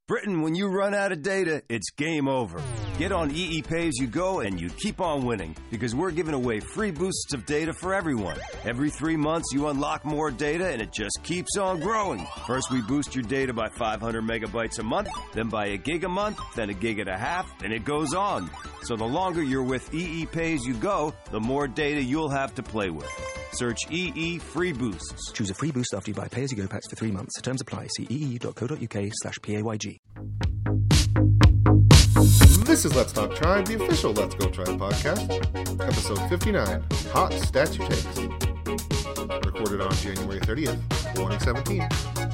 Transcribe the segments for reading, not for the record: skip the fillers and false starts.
Britain, when you run out of data, it's game over. Get on EE Pay As You Go and you keep on winning because we're giving away free boosts of data for everyone. Every 3 months, you unlock more data and it just keeps on growing. First, we boost your data by 500 megabytes a month, then by a gig a month, then a gig and a half, and it goes on. So the longer you're with EE Pay As You Go, the more data you'll have to play with. Search EE Free Boosts. Choose a free boost after you buy pay-as-you-go packs for 3 months. Terms apply. See ee.co.uk/PAYG. This is Let's Talk Tribe, the official Let's Go Tribe podcast. Episode 59, Hot Statue Takes. Recorded on January 30th, 2017.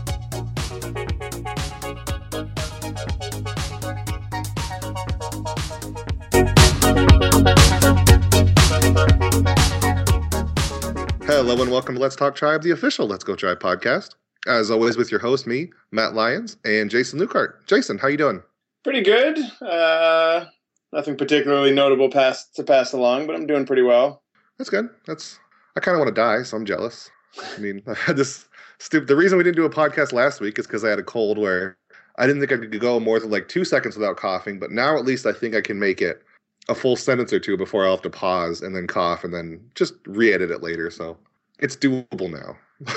Hello and welcome to Let's Talk Tribe, the official Let's Go Tribe podcast. As always, with your host, me, Matt Lyons, and Jason Lukart. Jason, how you doing? Pretty good. Nothing particularly notable to pass along, but I'm doing pretty well. That's good. I kind of want to die, so I'm jealous. I mean, I had this the reason we didn't do a podcast last week is because I had a cold where I didn't think I could go more than like 2 seconds without coughing, but now at least I think I can make it a full sentence or two before I'll have to pause and then cough and then just re-edit it later. So it's doable now.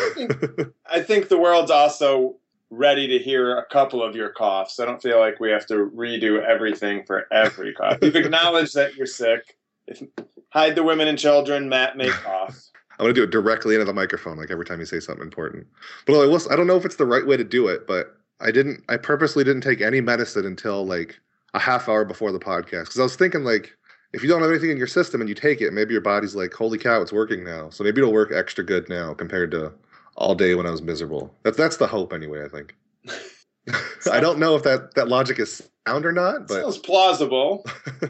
I think the world's also ready to hear a couple of your coughs. I don't feel like we have to redo everything for every cough. You've acknowledged that you're sick. Hide the women and children. Matt may cough. I'm going to do it directly into the microphone, like every time you say something important. But I don't know if it's the right way to do it, but I purposely didn't take any medicine until like a half hour before the podcast. Because I was thinking like, if you don't have anything in your system and you take it, maybe your body's like, holy cow, it's working now. So maybe it'll work extra good now compared to all day when I was miserable. That's the hope anyway, I think. I don't know if that logic is sound or not, but sounds plausible.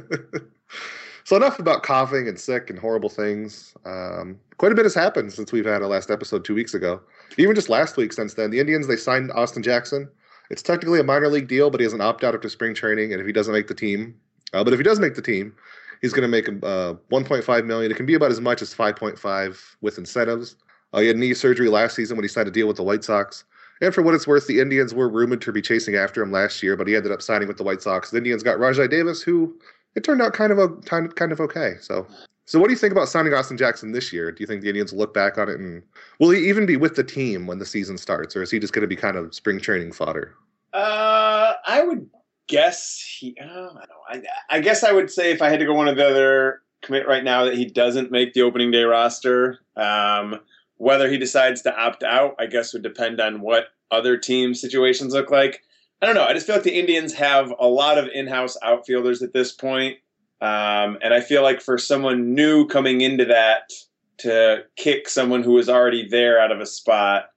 So enough about coughing and sick and horrible things. Quite a bit has happened since we've had our last episode 2 weeks ago. Even just last week since then, the Indians, they signed Austin Jackson. It's technically a minor league deal, but he has an opt-out after spring training, and if he doesn't make the team, but if he does make the team, he's going to make $1.5 million. It can be about as much as 5.5 with incentives. He had knee surgery last season when he signed a deal with the White Sox. And for what it's worth, the Indians were rumored to be chasing after him last year, but he ended up signing with the White Sox. The Indians got Rajai Davis, who it turned out kind of okay. So what do you think about signing Austin Jackson this year? Do you think the Indians will look back on it and will he even be with the team when the season starts, or is he just going to be kind of spring training fodder? I would guess I guess I would say if I had to go one or the other, commit right now that he doesn't make the opening day roster. Whether he decides to opt out, I guess, would depend on what other team situations look like. I don't know. I just feel like the Indians have a lot of in-house outfielders at this point. And I feel like for someone new coming into that to kick someone who was already there out of a spot,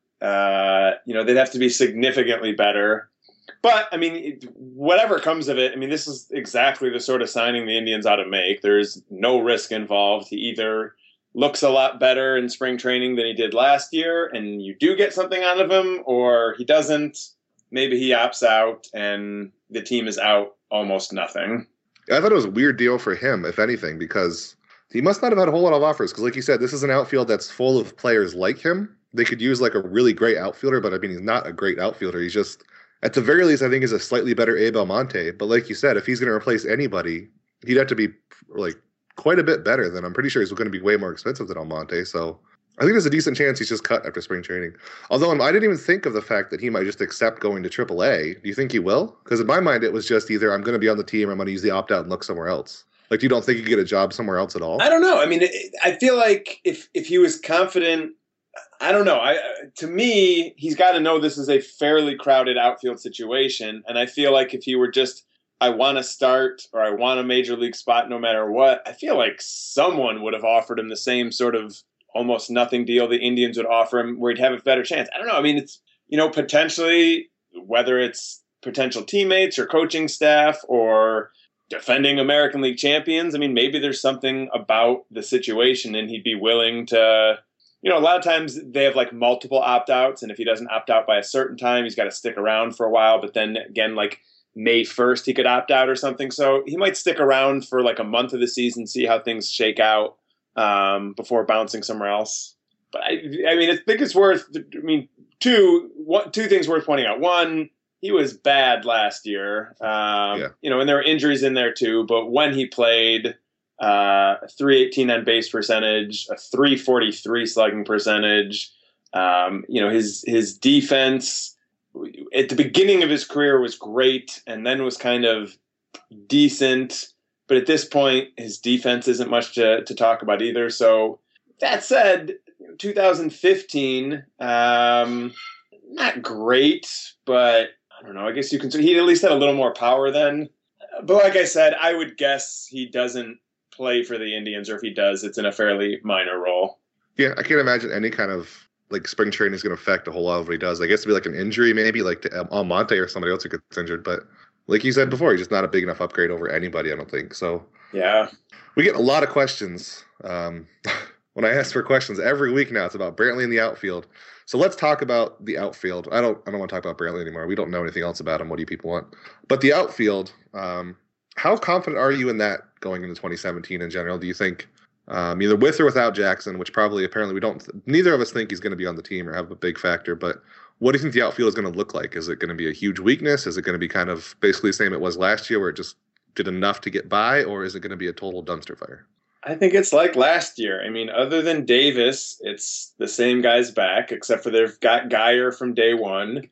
they'd have to be significantly better. But, I mean, whatever comes of it, I mean, this is exactly the sort of signing the Indians ought to make. There's no risk involved. He either looks a lot better in spring training than he did last year, and you do get something out of him, or he doesn't. Maybe he opts out, and the team is out almost nothing. I thought it was a weird deal for him, if anything, because he must not have had a whole lot of offers. Because like you said, this is an outfield that's full of players like him. They could use like a really great outfielder, but I mean, he's not a great outfielder. He's just, at the very least, I think he's a slightly better Abe Almonte. But like you said, if he's going to replace anybody, he'd have to be like quite a bit better than, I'm pretty sure he's going to be way more expensive than Almonte. So I think there's a decent chance he's just cut after spring training. Although I didn't even think of the fact that he might just accept going to AAA. Do you think he will? Because in my mind, it was just either I'm going to be on the team or I'm going to use the opt-out and look somewhere else. Like, you don't think he could get a job somewhere else at all? I don't know. I mean, I feel like if he was confident, I don't know. To me, he's got to know this is a fairly crowded outfield situation. And I feel like if he were just, I want to start or I want a major league spot no matter what, I feel like someone would have offered him the same sort of almost nothing deal the Indians would offer him where he'd have a better chance. I don't know. I mean, it's, potentially, whether it's potential teammates or coaching staff or defending American League champions, I mean, maybe there's something about the situation and he'd be willing to, a lot of times they have like multiple opt-outs, and if he doesn't opt out by a certain time, he's got to stick around for a while. But then again, like May 1st, he could opt out or something. So he might stick around for like a month of the season, see how things shake out before bouncing somewhere else. But I mean, I think it's worth, two things worth pointing out. One, he was bad last year. You know, and there were injuries in there too. But when he played, 318 on base percentage, a 343 slugging percentage. You know, his defense at the beginning of his career was great, and then was kind of decent. But at this point, his defense isn't much to talk about either. So that said, 2015, not great, but I don't know. I guess you can. He at least had a little more power then. But like I said, I would guess he doesn't play for the Indians, or if he does, it's in a fairly minor role. Yeah, I can't imagine any kind of like spring training is going to affect a whole lot of what he does. I guess it'd be like an injury, maybe like to Almonte or somebody else who gets injured. But like you said before, he's just not a big enough upgrade over anybody, I don't think. So yeah, we get a lot of questions. When I ask for questions every week now, it's about Brantley in the outfield. So let's talk about the outfield. I don't want to talk about Brantley anymore. We don't know anything else about him. What do you people want? But the outfield, how confident are you in that going into 2017 in general? Do you think either with or without Jackson, which probably apparently neither of us think he's going to be on the team or have a big factor, but what do you think the outfield is going to look like? Is it going to be a huge weakness? Is it going to be kind of basically the same it was last year where it just did enough to get by, or is it going to be a total dumpster fire? I think it's like last year. I mean, other than Davis, it's the same guys back, except for they've got Geyer from day one.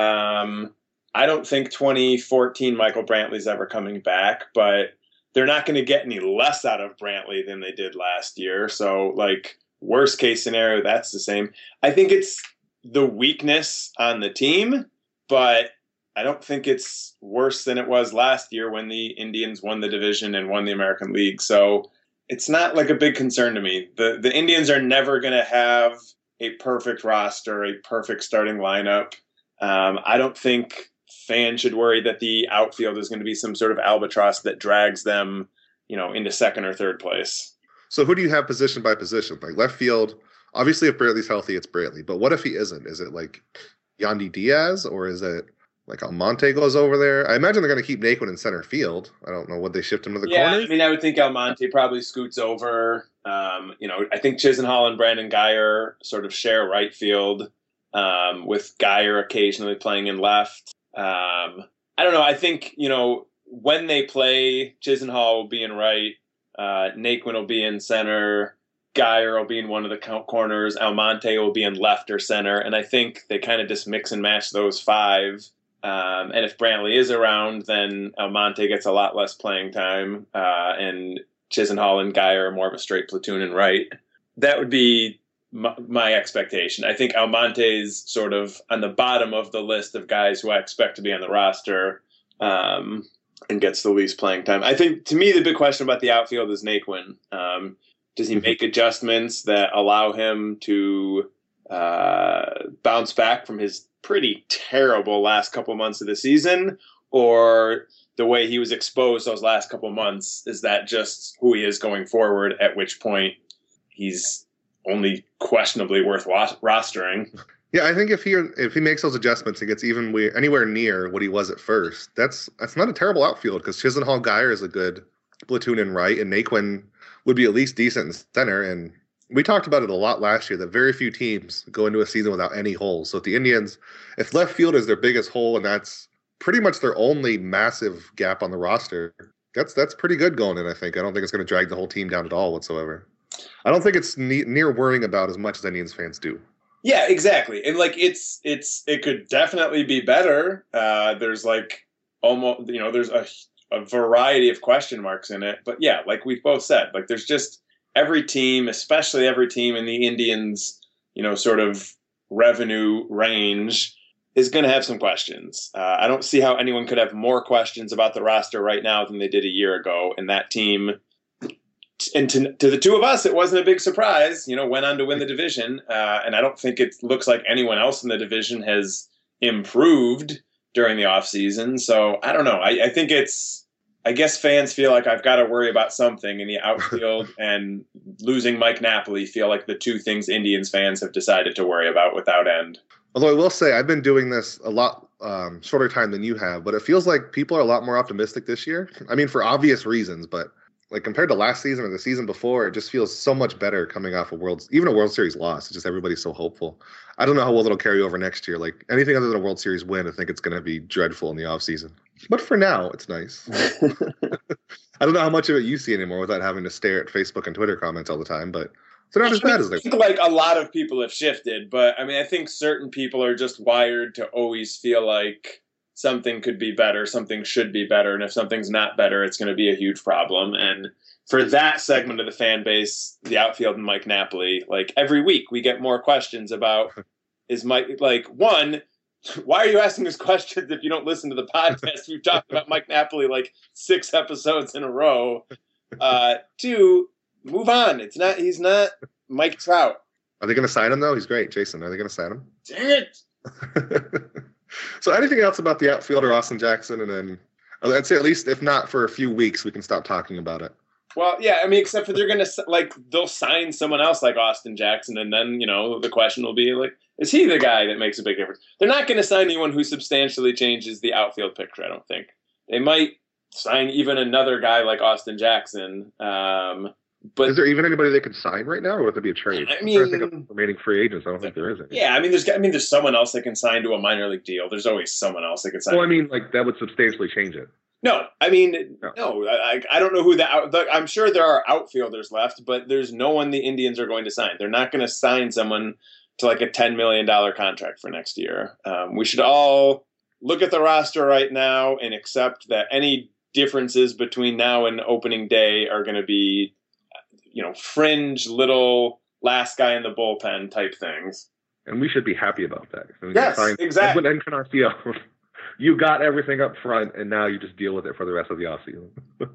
I don't think 2014 Michael Brantley's ever coming back, but they're not going to get any less out of Brantley than they did last year. So, like, worst case scenario, that's the same. I think it's the weakness on the team, but I don't think it's worse than it was last year when the Indians won the division and won the American League. So it's not like a big concern to me. The Indians are never going to have a perfect roster, a perfect starting lineup. I don't think fans should worry that the outfield is going to be some sort of albatross that drags them, you know, into second or third place. So who do you have position by position? Like left field, obviously if Brantley's healthy, it's Brantley. But what if he isn't? Is it like Yandy Diaz, or is it like Almonte goes over there? I imagine they're going to keep Naquin in center field. I don't know. Would they shift him to the corner? I mean, I would think Almonte probably scoots over. You know, I think Chisenhall and Brandon Geyer sort of share right field, with Geyer occasionally playing in left. I don't know. I think, you know, when they play, Chisenhall will be in right. Naquin will be in center. Geyer will be in one of the corners. Almonte will be in left or center. And I think they kind of just mix and match those five. And if Brantley is around, then Almonte gets a lot less playing time. And Chisenhall and Geyer are more of a straight platoon and right. That would be my expectation. I think Almonte's sort of on the bottom of the list of guys who I expect to be on the roster, and gets the least playing time. I think, to me, the big question about the outfield is Naquin. Does he make adjustments that allow him to bounce back from his pretty terrible last couple months of the season? Or the way he was exposed those last couple months, is that just who he is going forward, at which point he's only questionably worth rostering? Yeah, I think if he makes those adjustments and gets anywhere near what he was at first, that's not a terrible outfield, because Chisenhall Geyer is a good platoon in right, and Naquin would be at least decent in center. And we talked about it a lot last year that very few teams go into a season without any holes. So if the Indians, if left field is their biggest hole and that's pretty much their only massive gap on the roster, that's pretty good going in, I think. I don't think it's going to drag the whole team down at all whatsoever. I don't think it's near worrying about as much as Indians fans do. Yeah, exactly. And like it could definitely be better. There's like almost, you know, there's a variety of question marks in it. But yeah, like we've both said, like there's just every team, especially every team in the Indians, you know, sort of revenue range, is going to have some questions. I don't see how anyone could have more questions about the roster right now than they did a year ago. And that team, and to the two of us, it wasn't a big surprise, you know, went on to win the division. And I don't think it looks like anyone else in the division has improved during the offseason. So I don't know. I think I guess fans feel like I've got to worry about something in the outfield, and losing Mike Napoli feel like the two things Indians fans have decided to worry about without end. Although I will say I've been doing this a lot shorter time than you have, but it feels like people are a lot more optimistic this year. I mean, for obvious reasons, but like compared to last season or the season before, it just feels so much better coming off even a World Series loss. It's just everybody's so hopeful. I don't know how well it'll carry over next year. Like anything other than a World Series win, I think it's going to be dreadful in the offseason. But for now, it's nice. I don't know how much of it you see anymore without having to stare at Facebook and Twitter comments all the time, but they're not as bad as they were. I think like a lot of people have shifted, but I mean, I think certain people are just wired to always feel like something could be better, something should be better, and if something's not better, it's going to be a huge problem. And for that segment of the fan base, the outfield and Mike Napoli, like every week we get more questions about is Mike, like, one, why are you asking us questions if you don't listen to the podcast? We've talked about Mike Napoli like 6 episodes in a row. 2, move on. He's not Mike Trout. Are they going to sign him though? He's great. Jason, are they going to sign him? Dang it. So anything else about the outfielder, Austin Jackson? And then I'd say at least if not for a few weeks, we can stop talking about it. Well, yeah, I mean, except for they'll sign someone else like Austin Jackson, and then, the question will be like, is he the guy that makes a big difference? They're not going to sign anyone who substantially changes the outfield picture, I don't think. They might sign even another guy like Austin Jackson. But is there even anybody they could sign right now, or would there be a trade? I mean, I'm trying to think of remaining free agents. I don't think there is any. Yeah, there's someone else that can sign to a minor league deal. There's always someone else that can sign. Well, I mean, like that would substantially change it. No. I don't know who I'm sure there are outfielders left, but there's no one the Indians are going to sign. They're not going to sign someone to like a $10 million contract for next year. We should all look at the roster right now and accept that any differences between now and opening day are going to be, fringe little last guy in the bullpen type things. And we should be happy about that. Yes, exactly. Edwin Encarnacion, you got everything up front, and now you just deal with it for the rest of the offseason.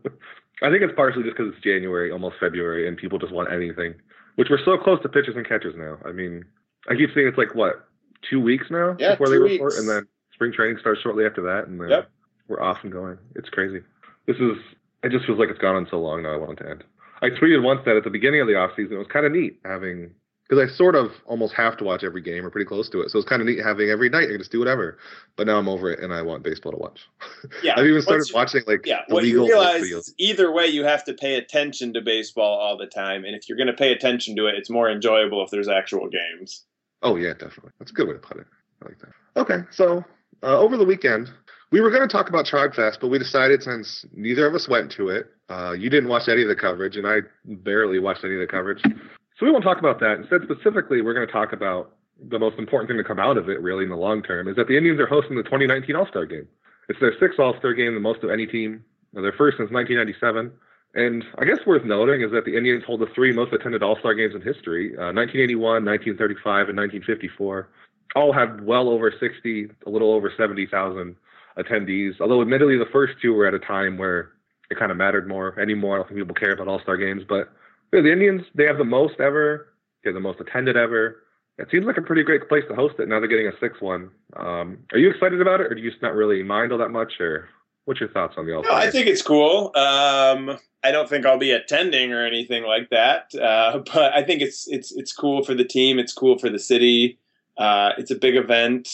I think it's partially just because it's January, almost February, and people just want anything, which we're so close to pitchers and catchers now. I mean, I keep saying it's like, 2 weeks now before they report, and then spring training starts shortly after that, and then we're off and going. It's crazy. It just feels like it's gone on so long now I want it to end. I tweeted once that at the beginning of the offseason, it was kind of neat because I sort of almost have to watch every game or pretty close to it. So it's kind of neat having every night. I can just do whatever. But now I'm over it and I want baseball to watch. Yeah. I've even started watching the what you realize is either way you have to pay attention to baseball all the time. And if you're going to pay attention to it, it's more enjoyable if there's actual games. Oh, yeah, definitely. That's a good way to put it. I like that. Okay, so over the weekend, we were going to talk about Chard Fest, but we decided since neither of us went to it, you didn't watch any of the coverage, and I barely watched any of the coverage. So we won't talk about that. Instead, specifically, we're going to talk about the most important thing to come out of it, really, in the long term, is that the Indians are hosting the 2019 All-Star Game. It's their 6th All-Star Game, the most of any team. Their first since 1997. And I guess worth noting is that the Indians hold the 3 most attended All-Star Games in history, 1981, 1935, and 1954. All have well over 60, a little over 70,000 attendees, although admittedly the first 2 were at a time where it kind of mattered more anymore. I don't think people care about All-Star Games, but the Indians, they have the most ever, they have the most attended ever. It seems like a pretty great place to host it. Now they're getting a 6th one. Are you excited about it, or do you just not really mind all that much, or what's your thoughts on the All-Star Game? I think it's cool. I don't think I'll be attending or anything like that, but I think it's cool for the team. It's cool for the city. It's a big event.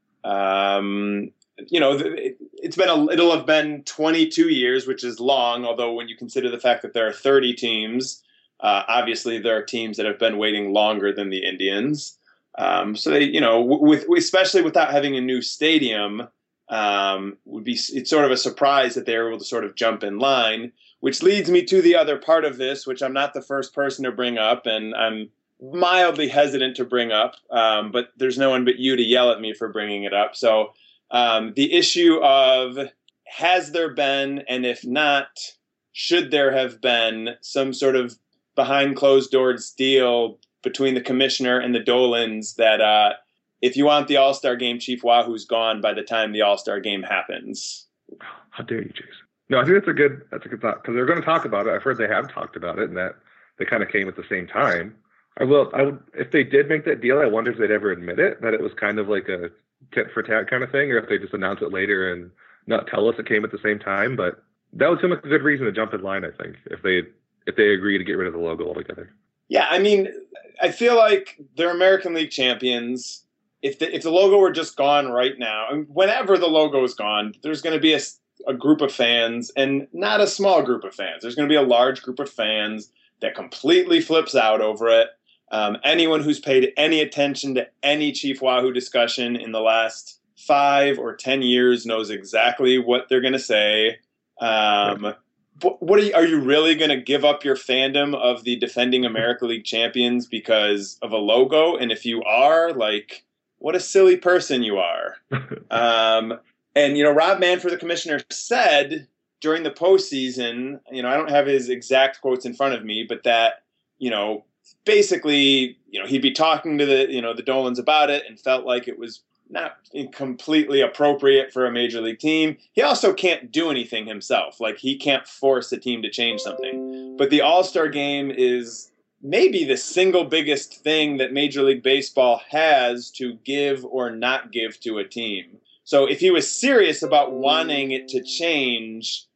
It'll have been 22 years, which is long, although when you consider the fact that there are 30 teams, obviously there are teams that have been waiting longer than the Indians. So they, especially without having a new stadium, it's sort of a surprise that they're able to sort of jump in line, which leads me to the other part of this, which I'm not the first person to bring up, and I'm mildly hesitant to bring up, but there's no one but you to yell at me for bringing it up. So the issue of has there been, and if not, should there have been some sort of behind closed doors deal between the commissioner and the Dolans that if you want the All-Star Game, Chief Wahoo's gone by the time the All-Star Game happens. How dare you, Jason? No, I think that's a good thought, because they're going to talk about it. I've heard they have talked about it, and that they kind of came at the same time. I would, if they did make that deal, I wonder if they'd ever admit it, that it was kind of like a tit for tat kind of thing, or if they just announce it later and not tell us it came at the same time. But that would seem like a good reason to jump in line, I think, if they agree to get rid of the logo altogether. Yeah, I mean, I feel like they're American League champions. If the logo were just gone right now, whenever the logo is gone, there's going to be a group of fans, and not a small group of fans. There's going to be a large group of fans that completely flips out over it. Anyone who's paid any attention to any Chief Wahoo discussion in the last 5 or 10 years knows exactly what they're going to say. What are you really going to give up your fandom of the defending America League champions because of a logo? And if you are, like, what a silly person you are. And, Rob Manfred, the commissioner, said during the postseason, I don't have his exact quotes in front of me, but that, basically, he'd be talking to the Dolans about it and felt like it was not completely appropriate for a major league team. He also can't do anything himself. Like, he can't force a team to change something. But the All-Star game is maybe the single biggest thing that Major League Baseball has to give or not give to a team. So if he was serious about wanting it to change,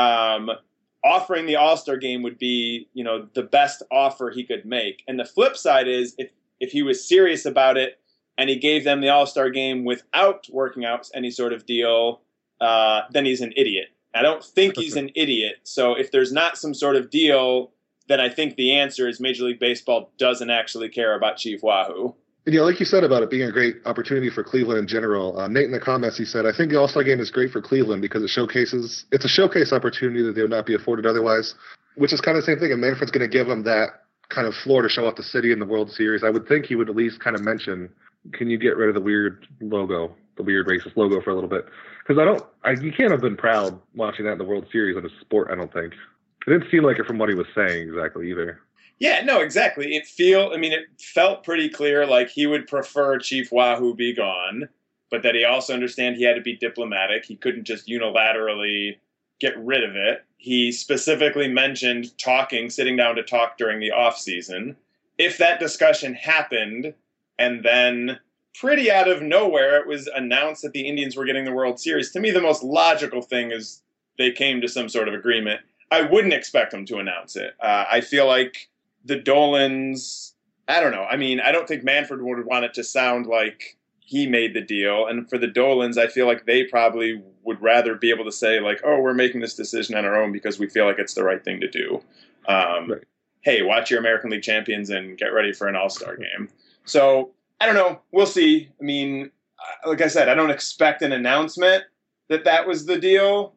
offering the All-Star game would be, the best offer he could make. And the flip side is if he was serious about it and he gave them the All-Star game without working out any sort of deal, then he's an idiot. I don't think he's an idiot. So if there's not some sort of deal, then I think the answer is Major League Baseball doesn't actually care about Chief Wahoo. And like you said about it being a great opportunity for Cleveland in general, Nate in the comments, he said, I think the All-Star game is great for Cleveland because it's a showcase opportunity that they would not be afforded otherwise, which is kind of the same thing. And Manfred's going to give them that kind of floor to show off the city in the World Series. I would think he would at least kind of mention, can you get rid of the weird logo, the weird racist logo for a little bit? Because you can't have been proud watching that in the World Series in a sport, I don't think. It didn't seem like it from what he was saying exactly either. Yeah, no, exactly. It felt pretty clear like he would prefer Chief Wahoo be gone, but that he also understand he had to be diplomatic. He couldn't just unilaterally get rid of it. He specifically mentioned sitting down to talk during the off season. If that discussion happened, and then pretty out of nowhere, it was announced that the Indians were getting the World Series, to me, the most logical thing is they came to some sort of agreement. I wouldn't expect them to announce it. I feel like the Dolans, I don't know. I don't think Manfred would want it to sound like he made the deal. And for the Dolans, I feel like they probably would rather be able to say, like, oh, we're making this decision on our own because we feel like it's the right thing to do. Right. Hey, watch your American League champions and get ready for an All-Star game. So, I don't know. We'll see. Like I said, I don't expect an announcement that was the deal.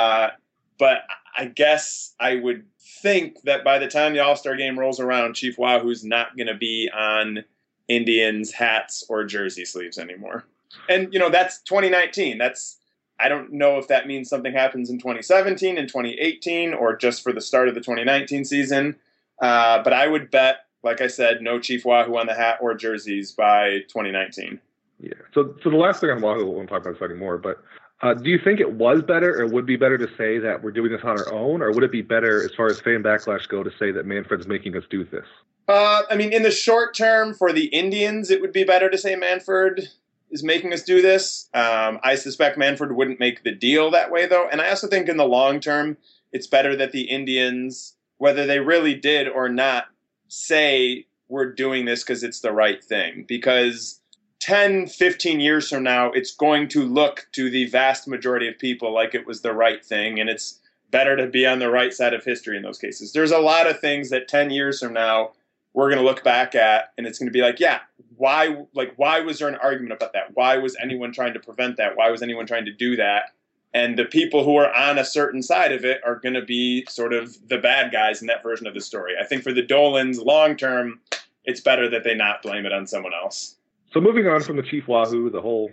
But I guess I would think that by the time the All-Star game rolls around, Chief Wahoo's not going to be on Indians hats or jersey sleeves anymore. And, that's 2019. I don't know if that means something happens in 2017 and 2018 or just for the start of the 2019 season. But I would bet, like I said, no Chief Wahoo on the hat or jerseys by 2019. Yeah. So the last thing on Wahoo, we won't talk about this anymore, but do you think it was better or would be better to say that we're doing this on our own, or would it be better as far as fan backlash go to say that Manfred's making us do this? In the short term for the Indians, it would be better to say Manfred is making us do this. I suspect Manfred wouldn't make the deal that way, though. And I also think in the long term, it's better that the Indians, whether they really did or not, say we're doing this because it's the right thing. Because 10, 15 years from now, it's going to look to the vast majority of people like it was the right thing, and it's better to be on the right side of history in those cases. There's a lot of things that 10 years from now we're going to look back at, and it's going to be like, yeah, why was there an argument about that? Why was anyone trying to prevent that? Why was anyone trying to do that? And the people who are on a certain side of it are going to be sort of the bad guys in that version of the story. I think for the Dolans, long term, it's better that they not blame it on someone else. So moving on from the Chief Wahoo, the whole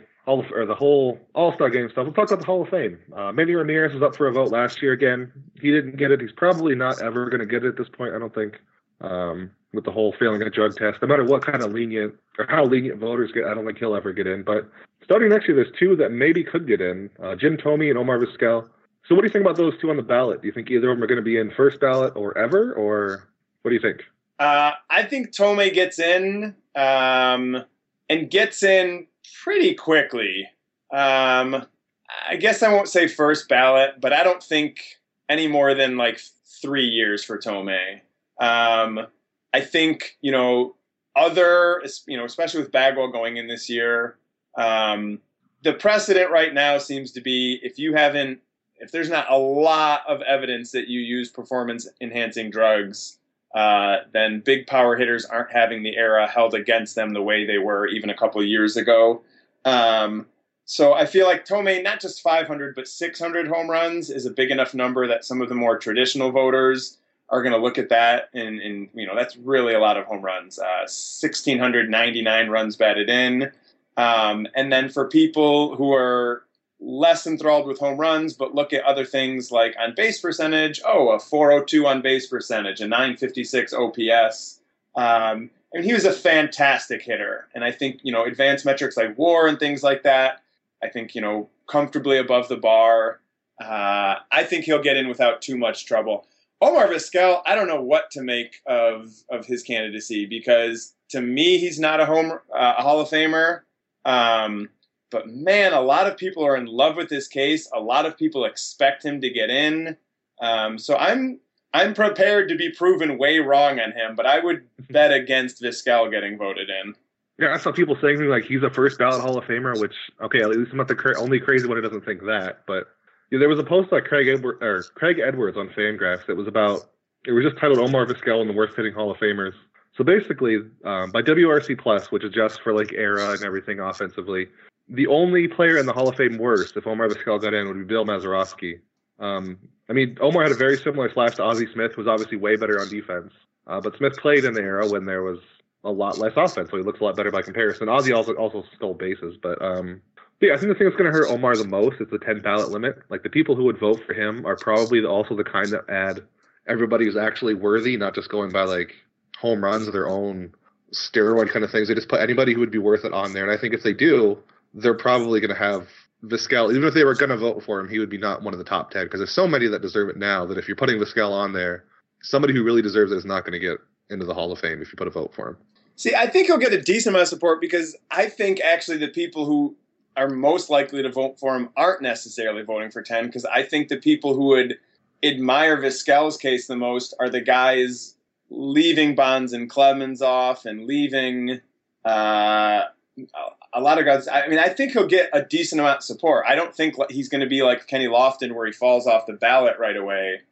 All-Star game stuff, we'll talk about the Hall of Fame. Manny Ramirez was up for a vote last year again. He didn't get it. He's probably not ever going to get it at this point, I don't think, with the whole failing a drug test. No matter what kind of lenient or how lenient voters get, I don't think he'll ever get in. But starting next year, there's two that maybe could get in, Jim Thome and Omar Vizquel. So what do you think about those two on the ballot? Do you think either of them are going to be in first ballot or ever, or what do you think? I think Thome gets in. And gets in pretty quickly. I guess I won't say first ballot, but I don't think any more than like 3 years for Thome. I think, especially with Bagwell going in this year, the precedent right now seems to be if you haven't if there's not a lot of evidence that you use performance-enhancing drugs, then big power hitters aren't having the era held against them the way they were even a couple of years ago. So I feel like Thome, not just 500, but 600 home runs is a big enough number that some of the more traditional voters are going to look at that. And that's really a lot of home runs. 1,699 runs batted in. And then for people who are less enthralled with home runs, but look at other things like on base percentage, a 402 on base percentage, a 956 OPS. And he was a fantastic hitter. And I think, advanced metrics like WAR and things like that, I think, comfortably above the bar. I think he'll get in without too much trouble. Omar Vizquel, I don't know what to make of his candidacy, because to me, he's not a Hall of Famer. But man, a lot of people are in love with this case. A lot of people expect him to get in. So I'm prepared to be proven way wrong on him, but I would bet against Vizquel getting voted in. Yeah, I saw people saying things like he's a first ballot Hall of Famer, which, okay, at least I'm not the only crazy one who doesn't think that. But there was a post by Craig Edwards on Fangraphs that was just titled Omar Vizquel and the worst hitting Hall of Famers. So basically, by WRC Plus, which is just for like era and everything offensively, the only player in the Hall of Fame worse, if Omar Vizquel got in, would be Bill Mazeroski. Omar had a very similar slash to Ozzie Smith, who was obviously way better on defense. But Smith played in the era when there was a lot less offense, so he looks a lot better by comparison. Ozzie also stole bases, but yeah, I think the thing that's going to hurt Omar the most is the 10 ballot limit. Like, the people who would vote for him are probably also the kind that add everybody who's actually worthy, not just going by like home runs or their own steroid kind of things. They just put anybody who would be worth it on there, and I think if they do, they're probably going to have Vizquel. Even if they were going to vote for him, he would be not one of the top 10, because there's so many that deserve it now that if you're putting Vizquel on there, somebody who really deserves it is not going to get into the Hall of Fame if you put a vote for him. See, I think he'll get a decent amount of support, because I think actually the people who are most likely to vote for him aren't necessarily voting for 10, because I think the people who would admire Vizquel's case the most are the guys leaving Bonds and Clemens off and leaving a lot of guys. I mean, I think he'll get a decent amount of support. I don't think he's going to be like Kenny Lofton where he falls off the ballot right away.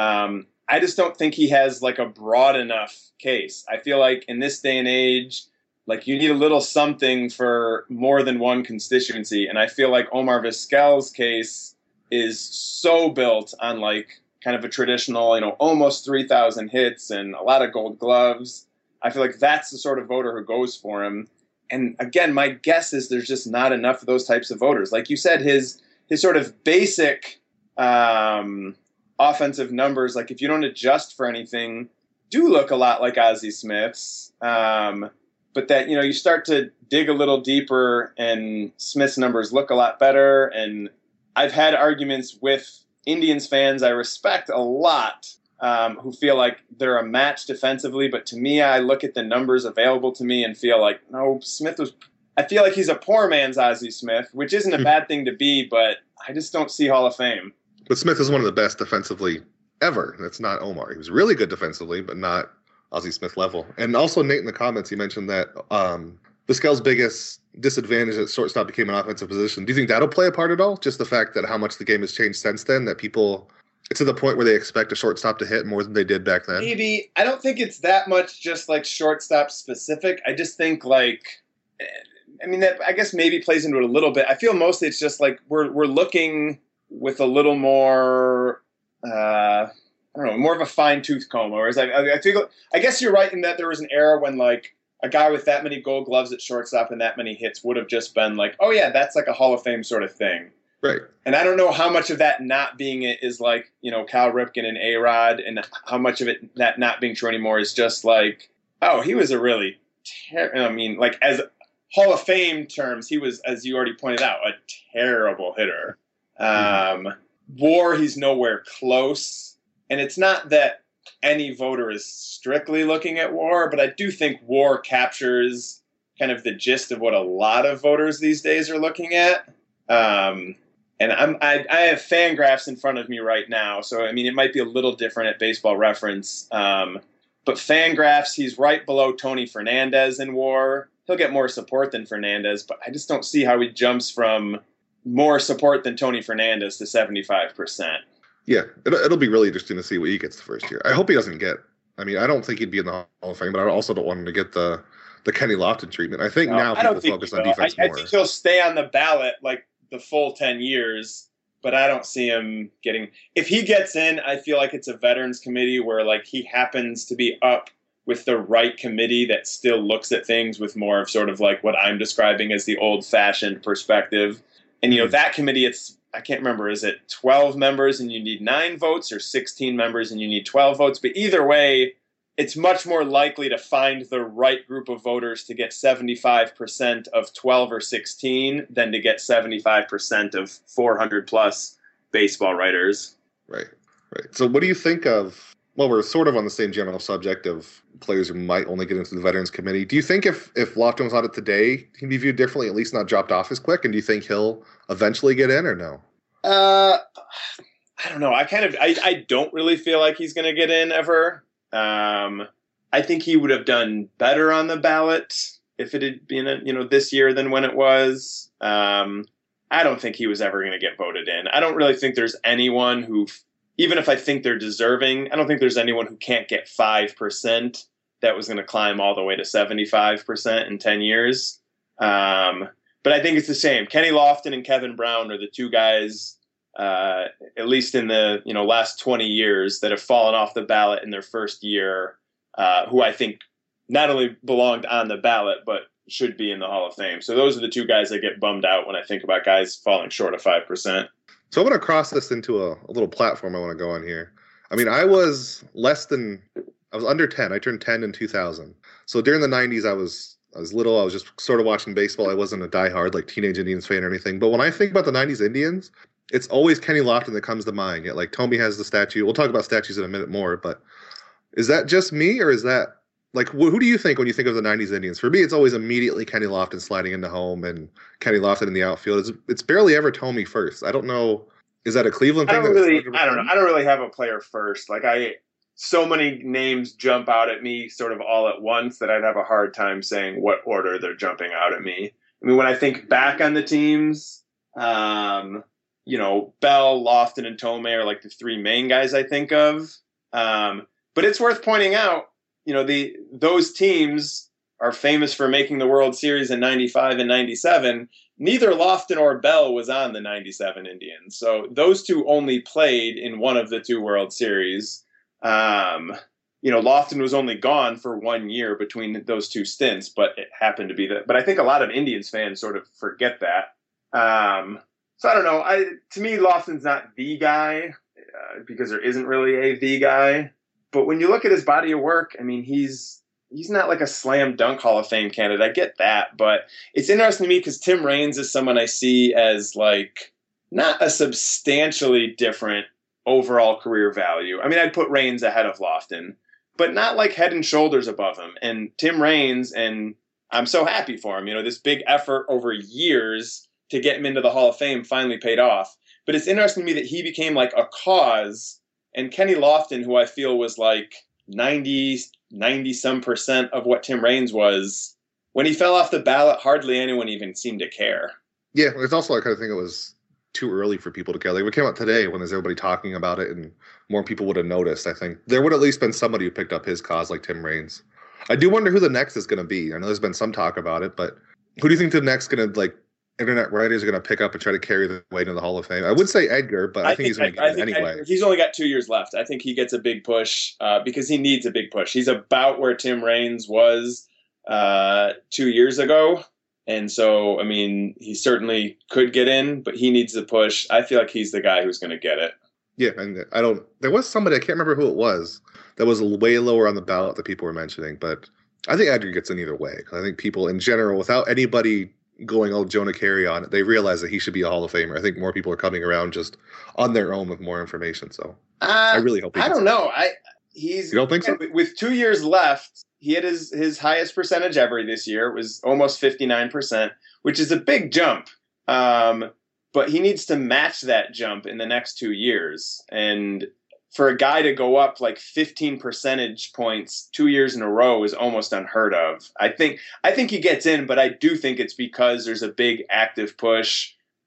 I just don't think he has like a broad enough case. I feel like in this day and age, like you need a little something for more than one constituency. And I feel like Omar Vizquel's case is so built on like kind of a traditional, almost 3,000 hits and a lot of gold gloves. I feel like that's the sort of voter who goes for him. And again, my guess is there's just not enough of those types of voters. Like you said, his sort of basic offensive numbers, like if you don't adjust for anything, do look a lot like Ozzie Smith's. But that, you start to dig a little deeper and Smith's numbers look a lot better. And I've had arguments with Indians fans I respect a lot who feel like they're a match defensively. But to me, I look at the numbers available to me and feel like, no, I feel like he's a poor man's Ozzie Smith, which isn't a bad thing to be, but I just don't see Hall of Fame. But Smith is one of the best defensively ever. That's not Omar. He was really good defensively, but not Ozzie Smith level. And also, Nate, in the comments, he mentioned that Vizquel's biggest disadvantage at shortstop became an offensive position. Do you think that'll play a part at all? Just the fact that how much the game has changed since then, that people, it's to the point where they expect a shortstop to hit more than they did back then? Maybe. I don't think it's that much just like shortstop specific. I just think that I guess maybe plays into it a little bit. I feel mostly it's just like we're looking with a little more, more of a fine-tooth comb. Whereas I guess you're right in that there was an era when like a guy with that many gold gloves at shortstop and that many hits would have just been like, oh yeah, that's like a Hall of Fame sort of thing. Right. And I don't know how much of that not being it is like, Cal Ripken and A-Rod, and how much of it that not being true anymore is just like, oh, he was a really, like as Hall of Fame terms, he was, as you already pointed out, a terrible hitter. WAR, he's nowhere close. And it's not that any voter is strictly looking at WAR, but I do think WAR captures kind of the gist of what a lot of voters these days are looking at. And I have Fangraphs in front of me right now, so it might be a little different at Baseball Reference. But Fangraphs, he's right below Tony Fernandez in WAR. He'll get more support than Fernandez, but I just don't see how he jumps from more support than Tony Fernandez to 75%. Yeah, it'll be really interesting to see what he gets the first year. I hope he doesn't get. I mean, I don't think he'd be in the Hall of Fame, but I also don't want him to get the Kenny Lofton treatment. I think now people focus on defense more. I think he'll stay on the ballot like the full 10 years, but I don't see him getting. If he gets in, I feel like it's a veterans committee where like he happens to be up with the right committee that still looks at things with more of sort of like what I'm describing as the old-fashioned perspective. And, you know, that committee, I can't remember, is it 12 members and you need 9 votes or 16 members and you need 12 votes? But either way, it's much more likely to find the right group of voters to get 75% of 12 or 16 than to get 75% of 400-plus baseball writers. Right. So what do you think of, well, we're sort of on the same general subject of players who might only get into the Veterans Committee. Do you think if Lofton was on it today, he'd be viewed differently, at least not dropped off as quick? And do you think he'll eventually get in or no? I don't know. I don't really feel like he's going to get in ever. I think he would have done better on the ballot if it had been, this year than when it was. I don't think he was ever going to get voted in. I don't really think there's anyone who, even if I think they're deserving, I don't think there's anyone who can't get 5% that was going to climb all the way to 75% in 10 years. But I think it's the same. Kenny Lofton and Kevin Brown are the two guys, at least in the last 20 years, that have fallen off the ballot in their first year, who I think not only belonged on the ballot, but should be in the Hall of Fame. So those are the two guys that get bummed out when I think about guys falling short of 5%. So I'm going to cross this into a little platform I want to go on here. I mean, I was under 10. I turned 10 in 2000. So during the 90s, I was little. I was just sort of watching baseball. I wasn't a diehard like Teenage Indians fan or anything. But when I think about the 90s Indians, it's always Kenny Lofton that comes to mind. Yeah, like Tommy has the statue. We'll talk about statues in a minute more. But is that just me, or is that like who do you think when you think of the 90s Indians? For me, it's always immediately Kenny Lofton sliding into home and Kenny Lofton in the outfield. It's barely ever Tommy first. I don't know. Is that a Cleveland thing? I don't know. I don't really have a player first. Like so many names jump out at me sort of all at once that I'd have a hard time saying what order they're jumping out at me. I mean, when I think back on the teams, Bell, Lofton, and Tomei are like the three main guys I think of. But it's worth pointing out, those teams are famous for making the World Series in 95 and 97. Neither Lofton or Bell was on the 97 Indians. So those two only played in one of the two World Series. Lofton was only gone for 1 year between those two stints, but it happened to be that. But I think a lot of Indians fans sort of forget that. So I don't know. To me, Lofton's not the guy because there isn't really the guy. But when you look at his body of work, I mean, he's not like a slam dunk Hall of Fame candidate. I get that, but it's interesting to me because Tim Raines is someone I see as like not a substantially different overall career value. I mean, I'd put Raines ahead of Lofton, but not like head and shoulders above him. And Tim Raines, and I'm so happy for him, this big effort over years to get him into the Hall of Fame finally paid off. But it's interesting to me that he became like a cause, and Kenny Lofton, who I feel was like 90-some% of what Tim Raines was, when he fell off the ballot, hardly anyone even seemed to care. Yeah, it's also I kind of think it was too early for people to care. Like, it came out today when there's everybody talking about it and more people would have noticed. I think there would at least been somebody who picked up his cause like Tim Raines. I do wonder who the next is going to be. I know there's been some talk about it, but who do you think the next going to, like, internet writers are going to pick up and try to carry the way into the Hall of Fame? I would say Edgar, but I think he's going to get it anyway. He's only got 2 years left. I think he gets a big push because he needs a big push. He's about where Tim Raines was 2 years ago. And so, I mean, he certainly could get in, but he needs the push. I feel like he's the guy who's going to get it. Yeah, and there was somebody, I can't remember who it was, that was way lower on the ballot that people were mentioning, but I think Edgar gets in either way. I think people in general, without anybody going all Jonah Carey on it, they realize that he should be a Hall of Famer. I think more people are coming around just on their own with more information. So I really hope I don't know. You don't think so? With 2 years left, he had his highest percentage ever this year. It was almost 59%, which is a big jump. But he needs to match that jump in the next 2 years. And for a guy to go up like 15 percentage points 2 years in a row is almost unheard of. I think he gets in, but I do think it's because there's a big active push.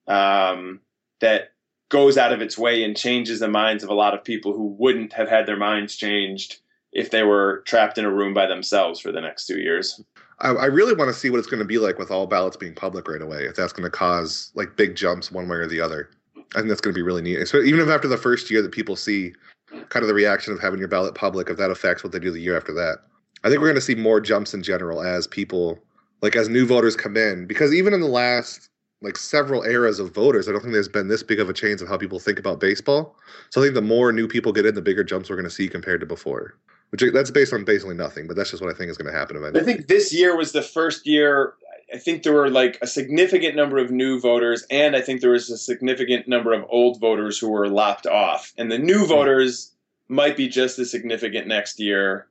that goes out of its way and changes the minds of a lot of people who wouldn't have had their minds changed if they were trapped in a room by themselves for the next 2 years. I really want to see what it's going to be like with all ballots being public right away. If that's going to cause like big jumps one way or the other, I think that's going to be really neat. So even if after the first year that people see kind of the reaction of having your ballot public, if that affects what they do the year after that, I think we're going to see more jumps in general as people, like as new voters come in. Because even in the last like several eras of voters, I don't think there's been this big of a change of how people think about baseball. So I think the more new people get in, the bigger jumps we're going to see compared to before. Which that's based on basically nothing, but that's just what I think is going to happen eventually. I think this year was the first year. I think there were like a significant number of new voters, and I think there was a significant number of old voters who were lopped off. And the new voters might be just as significant next year,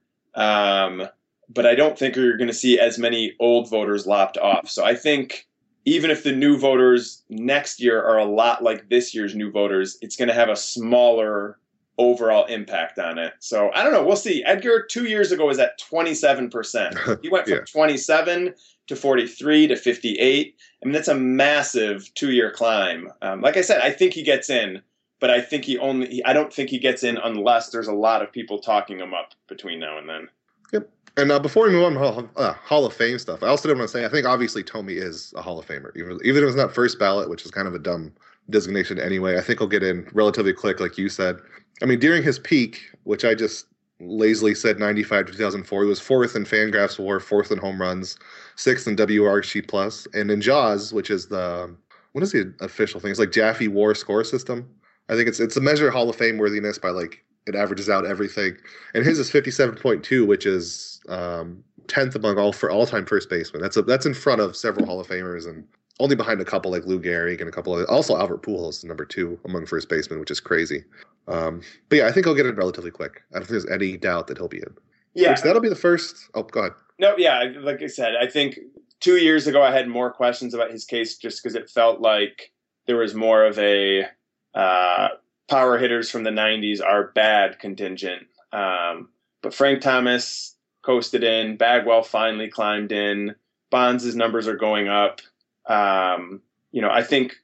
but I don't think you're going to see as many old voters lopped off. So I think even if the new voters next year are a lot like this year's new voters, it's going to have a smaller overall impact on it. So I don't know. We'll see. Edgar 2 years ago was at 27%. He went from 27 to 43 to 58. I mean, that's a massive 2-year climb. Like I said, I think he gets in, but I think I don't think he gets in unless there's a lot of people talking him up between now and then. Yep. And before we move on to Hall of Fame stuff, I also did want to say, I think obviously Thome is a Hall of Famer. Even if it was not first ballot, which is kind of a dumb designation anyway, I think he'll get in relatively quick, like you said. I mean, during his peak, which I just lazily said 95 to 2004, he was 4th in Fangraphs WAR, 4th in home runs, 6th in WRC plus, and in JAWS, which is what is the official thing? It's like Jaffe WAR score system. I think it's a measure of Hall of Fame worthiness by like it averages out everything, and his is 57.2, which is 10th among all-time first basemen. That's in front of several Hall of Famers and only behind a couple like Lou Gehrig and a couple of also Albert Pujols is number 2 among first basemen, which is crazy. But yeah, I think he'll get in relatively quick. I don't think there's any doubt that he'll be in. Yeah, which that'll be the first. Oh, go ahead. No, yeah, like I said, I think 2 years ago I had more questions about his case just because it felt like there was more of a power hitters from the 90s are bad contingent. But Frank Thomas coasted in. Bagwell finally climbed in. Bonds' numbers are going up. I think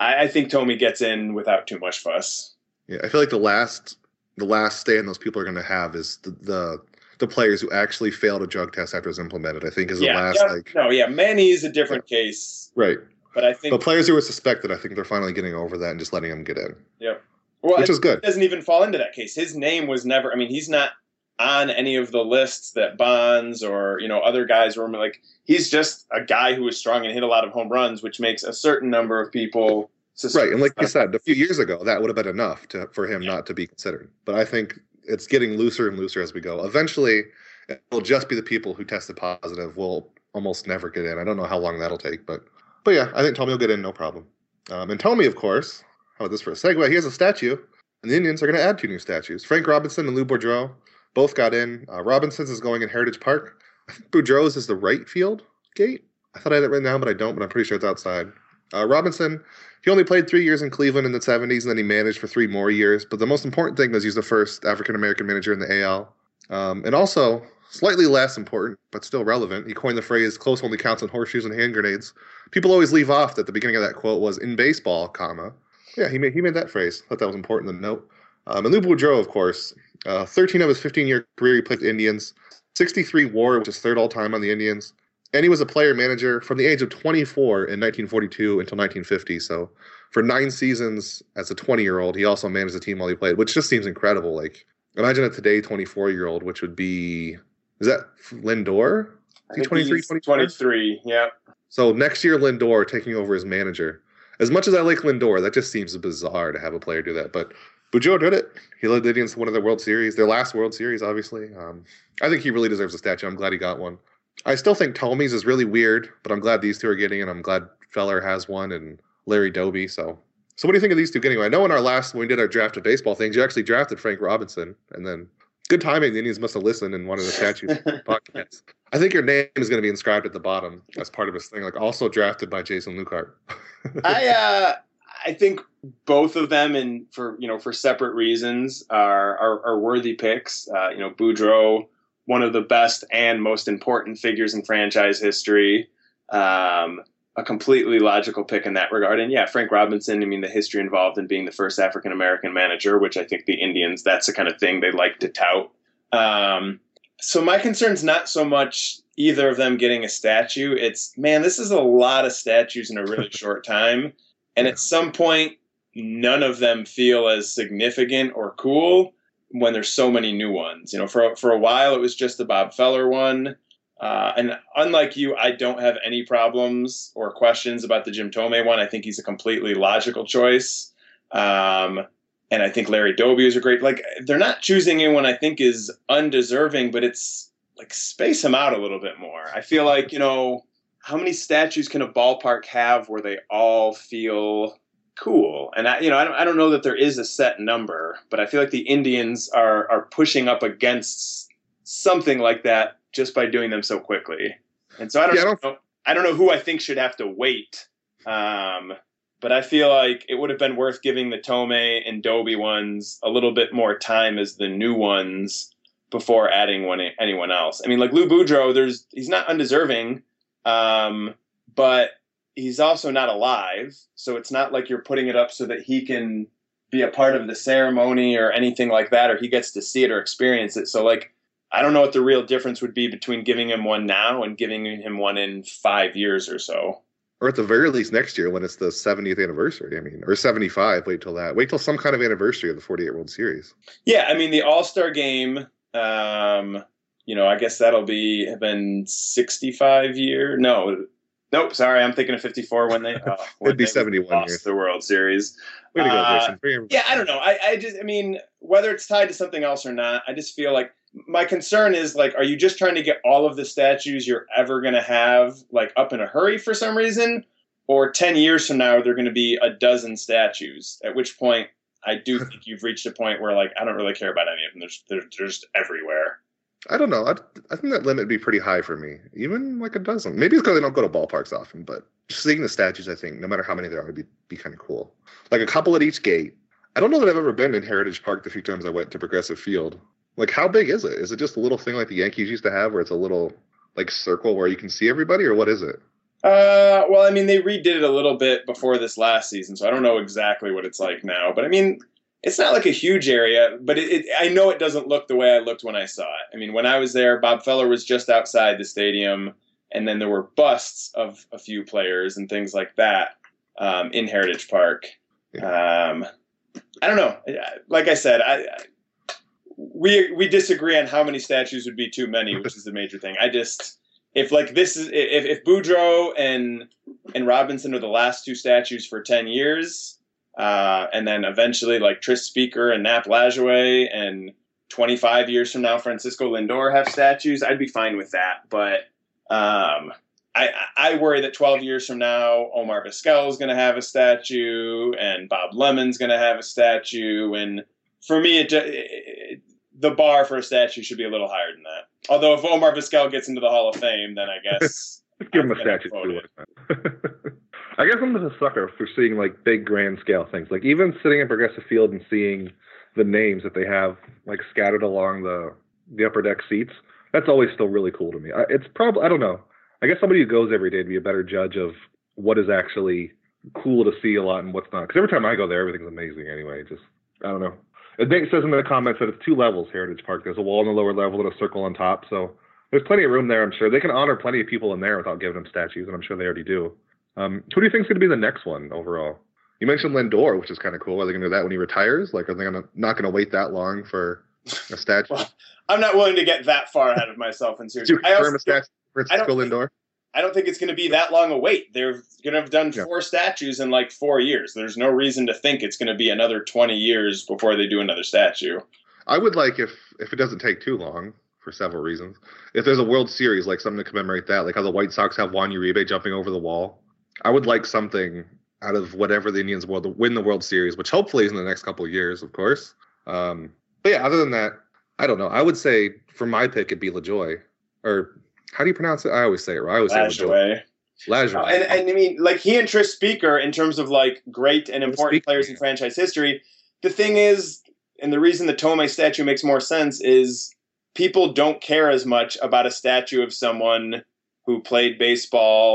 Thome gets in without too much fuss. Yeah, I feel like the last stand those people are going to have is the players who actually failed a drug test after it was implemented. I think is the last Manny is a different case, right? But I think the players who were suspected, I think they're finally getting over that and just letting them get in. Yep. Well, which is good. He doesn't even fall into that case. His name was never. I mean, he's not on any of the lists that Bonds or other guys were like. He's just a guy who was strong and hit a lot of home runs, which makes a certain number of people. Right, and like you said, a few years ago, that would have been enough for him not to be considered. But I think it's getting looser and looser as we go. Eventually, it will just be the people who tested positive will almost never get in. I don't know how long that'll take, but yeah, I think Thome will get in no problem. And Thome, of course, how about this for a segue? He has a statue, and the Indians are going to add 2 new statues. Frank Robinson and Lou Boudreau both got in. Robinson's is going in Heritage Park. I think Boudreau's is the right field gate. I thought I had it written down, but I don't, but I'm pretty sure it's outside. Robinson, he only played 3 years in Cleveland in the 70s, and then he managed for 3 more years. But the most important thing was he's the first African-American manager in the AL. And also, slightly less important, but still relevant, he coined the phrase, close only counts on horseshoes and hand grenades. People always leave off that the beginning of that quote was, in baseball, comma. Yeah, he made that phrase. I thought that was important to note. And Lou Boudreau, of course, 13 of his 15-year career he played the Indians, 63 WAR, which is 3rd all-time on the Indians. And he was a player-manager from the age of 24 in 1942 until 1950. So for 9 seasons as a 20-year-old, he also managed the team while he played, which just seems incredible. Like, imagine a today 24-year-old, which would be, is that Lindor? Is he 23, 23, yeah. So next year, Lindor taking over as manager. As much as I like Lindor, that just seems bizarre to have a player do that. But Boudreau did it. He led the Indians to one of their World Series, their last World Series, obviously. I think he really deserves a statue. I'm glad he got one. I still think Thome's is really weird, but I'm glad these 2 are getting it. I'm glad Feller has one and Larry Doby. So what do you think of these 2 getting one? I know when we did our draft of baseball things, you actually drafted Frank Robinson, and then good timing. The Indians must have listened and wanted a statue podcast. I think your name is going to be inscribed at the bottom as part of this thing, like also drafted by Jason Lukart. I think both of them, and for separate reasons, are worthy picks. Boudreau, one of the best and most important figures in franchise history. a completely logical pick in that regard. And yeah, Frank Robinson, I mean, the history involved in being the first African-American manager, which I think the Indians, that's the kind of thing they like to tout. So my concern's not so much either of them getting a statue. It's, man, this is a lot of statues in a really short time. And at some point, none of them feel as significant or cool when there's so many new ones. You know, for a while, it was just the Bob Feller one. And unlike you, I don't have any problems or questions about the Jim Thome one. I think he's a completely logical choice. And I think Larry Doby is a great, like, they're not choosing anyone I think is undeserving, but it's like space them out a little bit more. I feel like, you know, how many statues can a ballpark have where they all feel cool? And I don't know that there is a set number, but I feel like the Indians are pushing up against something like that just by doing them so quickly. And so I don't know who I think should have to wait. But I feel like it would have been worth giving the Thome and Doby ones a little bit more time as the new ones before adding anyone else. I mean, like Lou Boudreau, he's not undeserving, but he's also not alive. So it's not like you're putting it up so that he can be a part of the ceremony or anything like that, or he gets to see it or experience it. So, like, I don't know what the real difference would be between giving him one now and giving him one in 5 years or so. Or at the very least next year when it's the 70th anniversary. I mean, or 75. Wait till that. Wait till some kind of anniversary of the 48 World Series. Yeah, I mean, the All-Star game, I guess that'll have been 65 years. Nope, sorry, I'm thinking of 54 when they it'd be 71 lost years. The World Series. Way to go, Jason. Yeah, I don't know. I mean, whether it's tied to something else or not, I just feel like my concern is, like, are you just trying to get all of the statues you're ever going to have, like, up in a hurry for some reason? Or 10 years from now, they're going to be a dozen statues, at which point I do think you've reached a point where, like, I don't really care about any of them. They're just everywhere. I don't know. I think that limit would be pretty high for me. Even like a dozen. Maybe it's because they don't go to ballparks often, but just seeing the statues, I think, no matter how many there are, would be kind of cool. Like a couple at each gate. I don't know that I've ever been in Heritage Park the few times I went to Progressive Field. Like, how big is it? Is it just a little thing like the Yankees used to have where it's a little, like, circle where you can see everybody, or what is it? Well, I mean, they redid it a little bit before this last season, so I don't know exactly what it's like now. But, I mean, it's not like a huge area, but I know it doesn't look the way I looked when I saw it. I mean, when I was there, Bob Feller was just outside the stadium, and then there were busts of a few players and things like that in Heritage Park. Yeah. I don't know. Like I said, we disagree on how many statues would be too many, which is the major thing. If Boudreau and Robinson are the last two statues for 10 years, and then eventually like Tris Speaker and Nap Lajoie, and 25 years from now Francisco Lindor have statues, I'd be fine with that. But I worry that 12 years from now, Omar Vizquel is going to have a statue, and Bob Lemon's going to have a statue, and for me, the bar for a statue should be a little higher than that. Although if Omar Vizquel gets into the Hall of Fame, then I guess give him a statue. I guess I'm just a sucker for seeing like big grand scale things. Like even sitting at Progressive Field and seeing the names that they have like scattered along the upper deck seats. That's always still really cool to me. It's probably, I don't know. I guess somebody who goes every day to be a better judge of what is actually cool to see a lot and what's not. Because every time I go there, everything's amazing anyway. Just, I don't know. Nate says in the comments that it's 2 levels, Heritage Park. There's a wall on the lower level and a circle on top. So there's plenty of room there, I'm sure. They can honor plenty of people in there without giving them statues, and I'm sure they already do. Who do you think is going to be the next one overall? You mentioned Lindor, which is kind of cool. Are they going to do that when he retires? Like, are they not going to wait that long for a statue? Well, I'm not willing to get that far ahead of myself in series. Lindor? I don't think it's going to be that long a wait. They're going to have done 4 statues in like 4 years. There's no reason to think it's going to be another 20 years before they do another statue. I would like, if it doesn't take too long, for several reasons, if there's a World Series, like something to commemorate that, like how the White Sox have Juan Uribe jumping over the wall. I would like something out of whatever the Indians will to win the World Series, which hopefully is in the next couple of years, of course. But yeah, other than that, I don't know. I would say for my pick, it'd be LaJoie. Or how do you pronounce it? I always say it right. I always say LaJoie. Lajoie. And I mean, like he and Tris Speaker, in terms of like great and important players in franchise history, the thing is, and the reason the Thome statue makes more sense is people don't care as much about a statue of someone who played baseball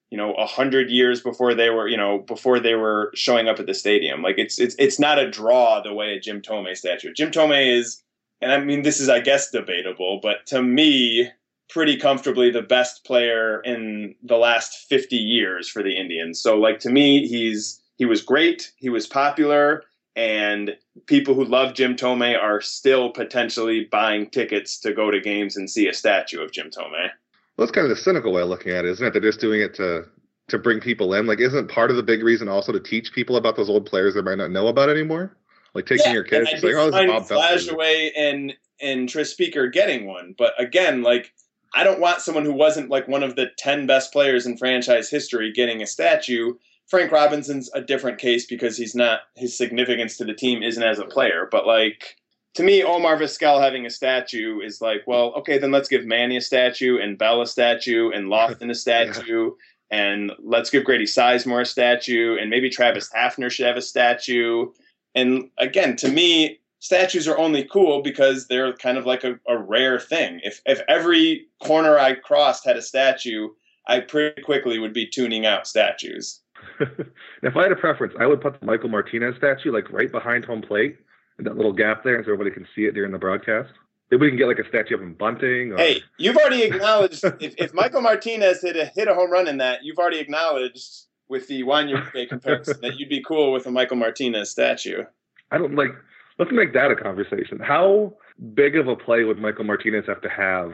100 years before they were showing up at the stadium. Like it's not a draw the way a Jim Thome statue. Jim Thome is, and I mean, this is, I guess, debatable, but to me, pretty comfortably the best player in the last 50 years for the Indians. So like, to me, he was great. He was popular, and people who love Jim Thome are still potentially buying tickets to go to games and see a statue of Jim Thome. Well, that's kind of the cynical way of looking at it, isn't it? They're just doing it to bring people in. Like, isn't part of the big reason also to teach people about those old players they might not know about anymore? Like taking your kids, like, oh, this is Bob Flash away and Tris Speaker getting one. But again, like, I don't want someone who wasn't like one of the 10 best players in franchise history getting a statue. Frank Robinson's a different case because his significance to the team isn't as a player. But like, to me, Omar Vizquel having a statue is like, well, okay, then let's give Manny a statue and Bell a statue and Lofton a statue. And let's give Grady Sizemore a statue, and maybe Travis Hafner should have a statue. And again, to me, statues are only cool because they're kind of like a rare thing. If every corner I crossed had a statue, I pretty quickly would be tuning out statues. If I had a preference, I would put the Michael Martinez statue like right behind home plate, in that little gap there, so everybody can see it during the broadcast. Maybe we can get like a statue of him bunting. Or... Hey, you've already acknowledged if Michael Martinez hit a home run in that, you've already acknowledged with the Juan Uribe comparison that you'd be cool with a Michael Martinez statue. I don't like. Let's make that a conversation. How big of a play would Michael Martinez have to have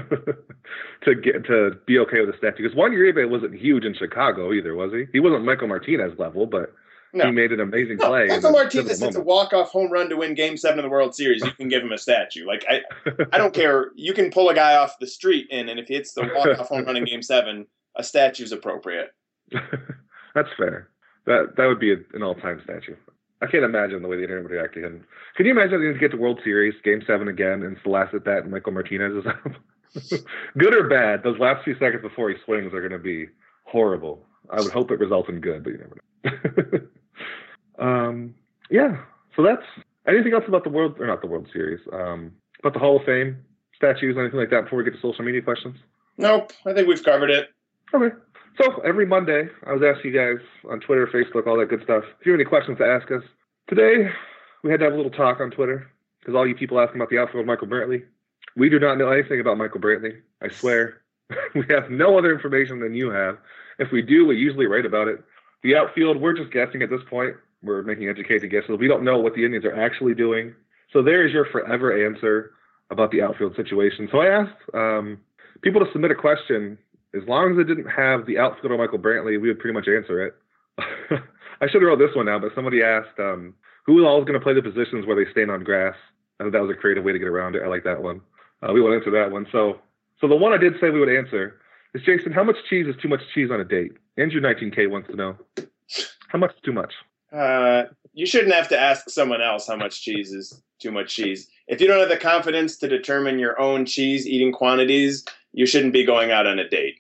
to be okay with a statue? Because Juan Uribe wasn't huge in Chicago either, was he? He wasn't Michael Martinez level, but he made an amazing play. Michael Martinez hits a walk-off home run to win Game 7 of the World Series. You can give him a statue. Like I don't care. You can pull a guy off the street and if he hits the walk-off home run in Game 7, a statue's appropriate. That's fair. That would be an all-time statue. I can't imagine the way the internet would react to him. Can you imagine if they get to World Series, Game 7 again, and it's the last at that, and Michael Martinez is up? Good or bad, those last few seconds before he swings are going to be horrible. I would hope it results in good, but you never know. Yeah, so that's anything else about the World, or not the World Series, about the Hall of Fame, statues, anything like that before we get to social media questions? Nope, I think we've covered it. Okay. So every Monday, I was asking you guys on Twitter, Facebook, all that good stuff, if you have any questions to ask us. Today, we had to have a little talk on Twitter, because all you people asking about the outfield of Michael Brantley, we do not know anything about Michael Brantley. I swear. We have no other information than you have. If we do, we usually write about it. The outfield, we're just guessing at this point. We're making educated guesses. We don't know what the Indians are actually doing. So there is your forever answer about the outfield situation. So I asked people to submit a question. As long as it didn't have the outfielder Michael Brantley, we would pretty much answer it. I should have wrote this one down, but somebody asked who all is going to play the positions where they stand on grass. I thought that was a creative way to get around it. I like that one. We won't answer that one. So the one I did say we would answer is, Jason, how much cheese is too much cheese on a date? Andrew 19K wants to know. How much is too much? You shouldn't have to ask someone else how much cheese is too much cheese. If you don't have the confidence to determine your own cheese eating quantities, you shouldn't be going out on a date.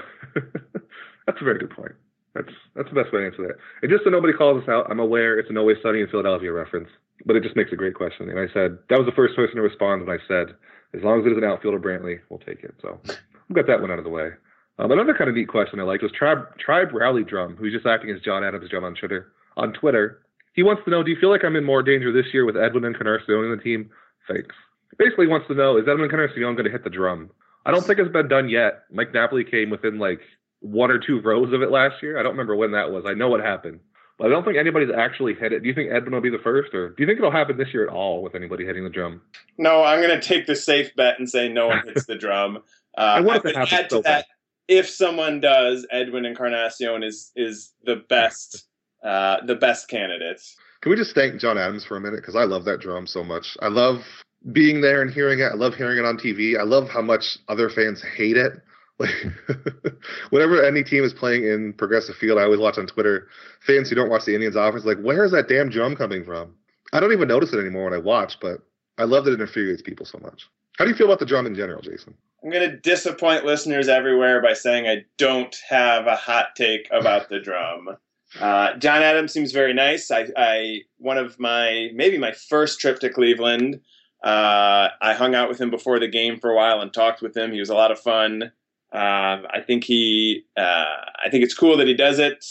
That's a very good point. That's the best way to answer that. And just so nobody calls us out, I'm aware it's an Always Sunny in Philadelphia reference, but it just makes a great question. And I said, that was the first person to respond, and I said, as long as it is an outfielder Brantley, we'll take it. So we got that one out of the way. Another kind of neat question I liked was Tribe Rally Drum, who's just acting as John Adams' Drum on Twitter. He wants to know, do you feel like I'm in more danger this year with Edwin Encarnacion in the team? Thanks. Basically wants to know, is Edwin Encarnacion going to hit the drum? I don't think it's been done yet. Mike Napoli came within like one or two rows of it last year. I don't remember when that was. I know what happened. But I don't think anybody's actually hit it. Do you think Edwin will be the first, or do you think it'll happen this year at all with anybody hitting the drum? No, I'm going to take the safe bet and say no one hits the drum. I would add to that, if someone does, Edwin Encarnacion is the best candidate. Can we just thank John Adams for a minute? Because I love that drum so much. I love being there and hearing it. I love hearing it on TV. I love how much other fans hate it. Like, whenever any team is playing in Progressive Field, I always watch on Twitter fans who don't watch the Indians offense, like, where is that damn drum coming from? I don't even notice it anymore when I watch, but I love that it infuriates people so much. How do you feel about the drum in general, Jason? I'm going to disappoint listeners everywhere by saying I don't have a hot take about the drum. John Adams seems very nice. One of my first trip to Cleveland, I hung out with him before the game for a while and talked with him. He was a lot of fun. I think I think it's cool that he does it.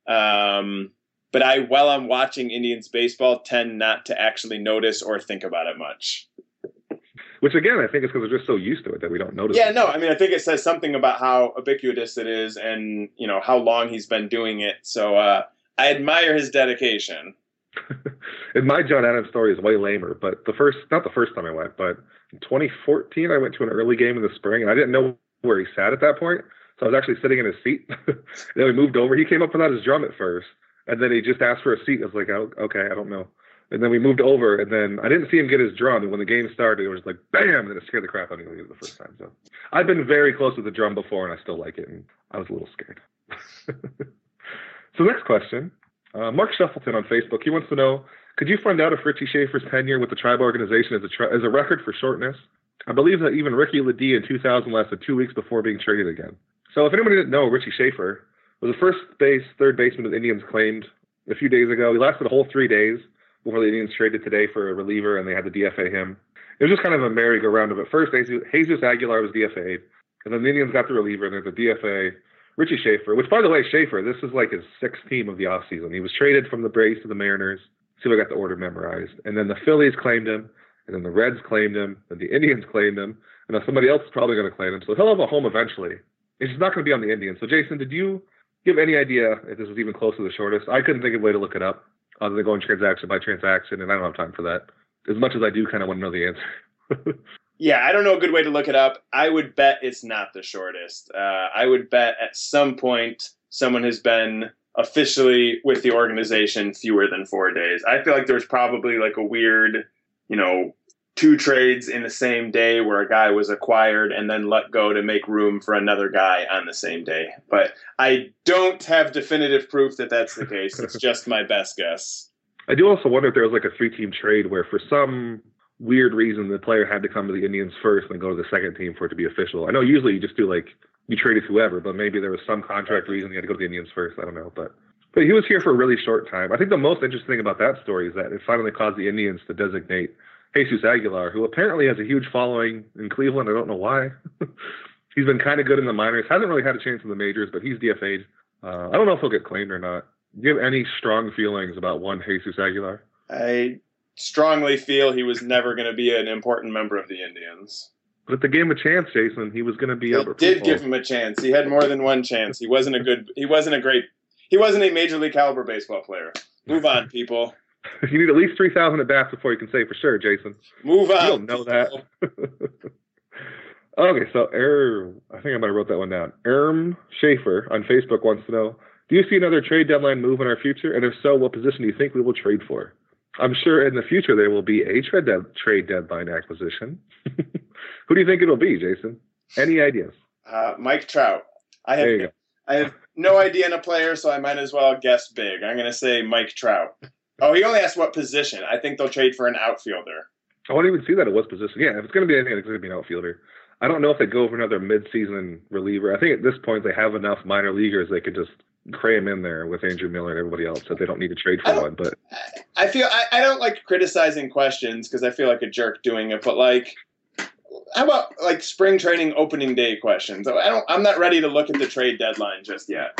But while I'm watching Indians baseball, tend not to actually notice or think about it much. Which again, I think it's because we're just so used to it that we don't notice. Yeah, no, I mean, I think it says something about how ubiquitous it is, and how long he's been doing it. So I admire his dedication. And my John Adams story is way lamer, but not the first time I went, but in 2014 I went to an early game in the spring, and I didn't know where he sat at that point, so I was actually sitting in his seat. Then we moved over. He came up without his drum at first, and then he just asked for a seat. I was like, oh, okay, I don't know. And then we moved over, and then I didn't see him get his drum. And when the game started, it was like, bam! And it scared the crap out of me the first time. So I've been very close with the drum before, and I still like it. And I was a little scared. So next question. Mark Shuffleton on Facebook. He wants to know, could you find out if Richie Schaefer's tenure with the tribal organization is a record for shortness? I believe that even Ricky Ledee in 2000 lasted 2 weeks before being traded again. So if anybody didn't know, Richie Schaefer was the third baseman the Indians claimed a few days ago. He lasted a whole 3 days before the Indians traded today for a reliever, and they had to DFA him. It was just kind of a merry-go-round of it. First, Jesus Aguilar was DFA'd, and then the Indians got the reliever, and there's a DFA, Richie Schaefer, which, by the way, Schaefer, this is like his sixth team of the offseason. He was traded from the Braves to the Mariners. See if I got the order memorized. And then the Phillies claimed him, and then the Reds claimed him, and the Indians claimed him, and now somebody else is probably going to claim him. So he'll have a home eventually. It's just not going to be on the Indians. So, Jason, did you give any idea if this was even close to the shortest? I couldn't think of a way to look it up other than going transaction by transaction, and I don't have time for that. As much as I do kind of want to know the answer. Yeah, I don't know a good way to look it up. I would bet it's not the shortest. I would bet at some point someone has been officially with the organization fewer than 4 days. I feel like there's probably like a weird, 2 trades in the same day where a guy was acquired and then let go to make room for another guy on the same day. But I don't have definitive proof that that's the case. It's just my best guess. I do also wonder if there was like a 3-team trade where for some weird reason the player had to come to the Indians first and then go to the second team for it to be official. I know usually you just do you traded whoever, but maybe there was some contract reason he had to go to the Indians first. I don't know. But he was here for a really short time. I think the most interesting thing about that story is that it finally caused the Indians to designate Jesus Aguilar, who apparently has a huge following in Cleveland. I don't know why. He's been kind of good in the minors. Hasn't really had a chance in the majors, but he's DFA'd. I don't know if he'll get claimed or not. Do you have any strong feelings about one Jesus Aguilar? I strongly feel he was never going to be an important member of the Indians. But if they gave him a chance, Jason, he was going to be Albert Pujols. Did Pujols. give him a chance. He had more than one chance. He wasn't a major league caliber baseball player. Move on, people. You need at least 3,000 at bats before you can say for sure, Jason. Move on. You don't know that. Okay, so I think I might have wrote that one down. Schaefer on Facebook wants to know, do you see another trade deadline move in our future? And if so, what position do you think we will trade for? I'm sure in the future there will be a trade deadline acquisition. Who do you think it'll be, Jason? Any ideas? Mike Trout. I have no idea on a player, so I might as well guess big. I'm going to say Mike Trout. Oh, he only asked what position. I think they'll trade for an outfielder. I won't even see that it was position. Yeah, if it's going to be anything, it's going to be an outfielder. I don't know if they go for another mid-season reliever. I think at this point they have enough minor leaguers they could just cram in there with Andrew Miller and everybody else that they don't need to trade for one. But I feel I don't like criticizing questions because I feel like a jerk doing it. But how about spring training opening day questions? I'm not ready to look at the trade deadline just yet.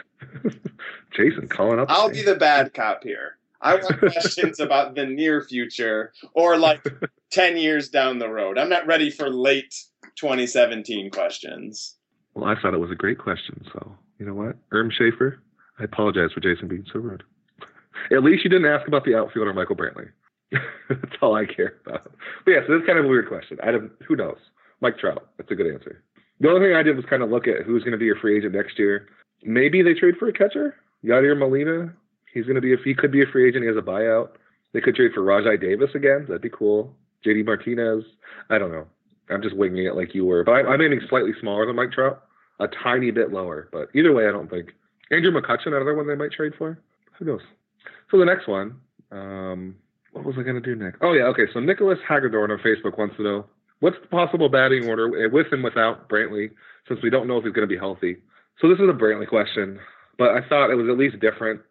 Jason calling up. I'll be the bad cop here. I want questions about the near future or 10 years down the road. I'm not ready for late 2017 questions. Well, I thought it was a great question. So, you know what? Schaefer, I apologize for Jason being so rude. At least you didn't ask about the outfielder, Michael Brantley. That's all I care about. But yeah, so that's kind of a weird question. Who knows? Mike Trout. That's a good answer. The only thing I did was kind of look at who's going to be a free agent next year. Maybe they trade for a catcher. Yadier Molina. He could be a free agent. He has a buyout. They could trade for Rajai Davis again. That'd be cool. JD Martinez. I don't know. I'm just winging it like you were. But I'm aiming slightly smaller than Mike Trout. A tiny bit lower. But either way, I don't think. Andrew McCutchen, another one they might trade for. Who knows? So the next one. What was I going to do next? Oh, yeah. Okay. So Nicholas Hagedorn on Facebook wants to know, what's the possible batting order with and without Brantley, since we don't know if he's going to be healthy? So this is a Brantley question, but I thought it was at least different.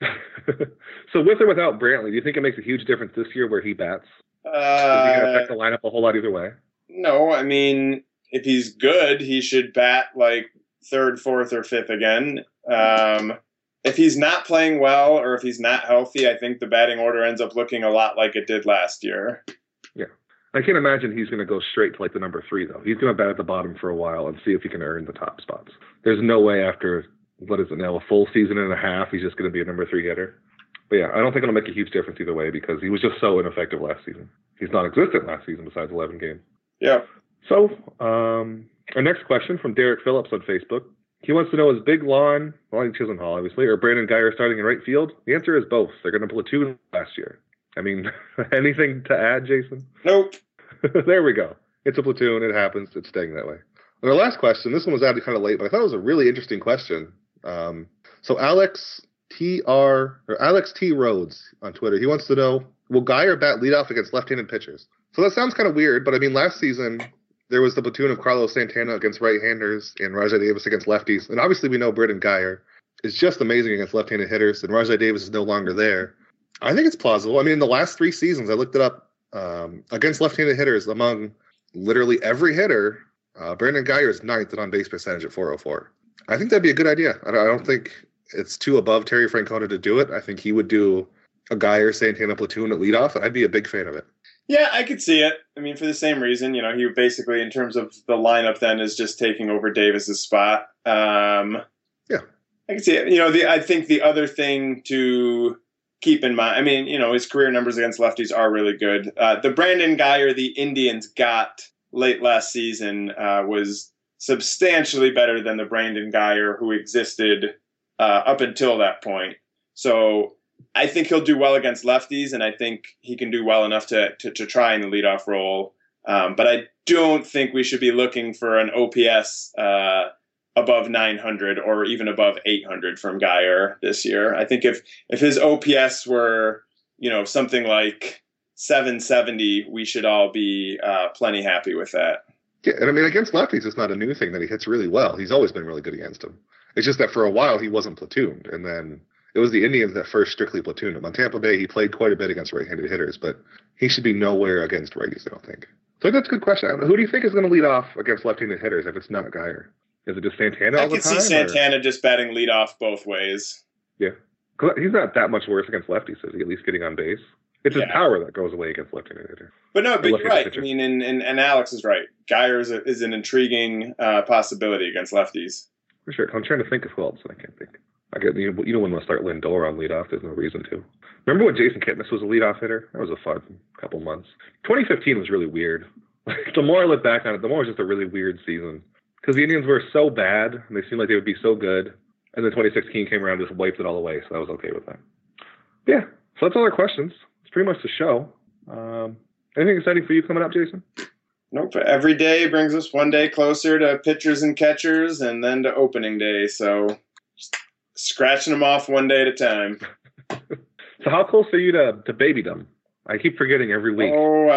So with or without Brantley, do you think it makes a huge difference this year where he bats? Is he going to affect the lineup a whole lot either way? No, I mean, if he's good, he should bat like third, fourth, or fifth again. If he's not playing well or if he's not healthy, I think the batting order ends up looking a lot like it did last year. Yeah. I can't imagine he's going to go straight to like the number 3, though. He's going to bat at the bottom for a while and see if he can earn the top spots. There's no way after, what is it now, a full season and a half, he's just going to be a number 3 hitter. But yeah, I don't think it'll make a huge difference either way because he was just so ineffective last season. He's non-existent last season besides 11 games. Yeah. So, our next question from Derek Phillips on Facebook. He wants to know, is Big Lon, Lonnie Chisenhall obviously, or Brandon Guyer starting in right field? The answer is both. They're going to platoon last year. I mean, anything to add, Jason? Nope. There we go. It's a platoon. It happens. It's staying that way. And our last question, this one was added kind of late, but I thought it was a really interesting question. So Alex T. Rhodes on Twitter, he wants to know, will Guyer bat leadoff against left-handed pitchers? So that sounds kind of weird, but I mean, last season there was the platoon of Carlos Santana against right-handers and Rajai Davis against lefties. And obviously we know Brandon Guyer is just amazing against left-handed hitters, and Rajai Davis is no longer there. I think it's plausible. I mean, in the last 3 seasons, I looked it up, against left-handed hitters among literally every hitter, Brandon Guyer is 9th in on-base percentage at .404. I think that'd be a good idea. I don't think it's too above Terry Francona to do it. I think he would do a Guyer Santana platoon at leadoff, and I'd be a big fan of it. Yeah, I could see it. I mean, for the same reason, he basically, in terms of the lineup, then is just taking over Davis's spot. Yeah, I can see it. I think the other thing to keep in mind, I mean, his career numbers against lefties are really good. The Brandon Guyer the Indians got late last season was substantially better than the Brandon Guyer who existed up until that point. So I think he'll do well against lefties, and I think he can do well enough to try in the leadoff role. But I don't think we should be looking for an OPS above 900 or even above 800 from Guyer this year. I think if his OPS were, something like 770, we should all be plenty happy with that. Yeah, and I mean, against lefties, it's not a new thing that he hits really well. He's always been really good against them. It's just that for a while he wasn't platooned, and then it was the Indians that first strictly platooned him. On Tampa Bay, he played quite a bit against right-handed hitters, but he should be nowhere against righties, I don't think. So that's a good question. Who do you think is going to lead off against left-handed hitters if it's not Guyer? Is it just Santana all the time? I can see Santana just batting leadoff both ways. Yeah. He's not that much worse against lefties, is he? At least getting on base. It's his power that goes away against left-handed hitters. But you're right. Pitcher. I mean, and Alex is right. Guyer is an intriguing possibility against lefties. For sure. I'm trying to think of who else, and I can't think. You don't want to start Lindor on leadoff. There's no reason to. Remember when Jason Kipnis was a leadoff hitter? That was a fun couple months. 2015 was really weird. The more I look back on it, the more it was just a really weird season. Because the Indians were so bad, and they seemed like they would be so good. And then 2016 came around and just wiped it all away, so I was okay with that. Yeah, so that's all our questions. It's pretty much the show. Anything exciting for you coming up, Jason? Nope. Every day brings us one day closer to pitchers and catchers and then to opening day. So just scratching them off one day at a time. So how close are you to babydom? I keep forgetting every week.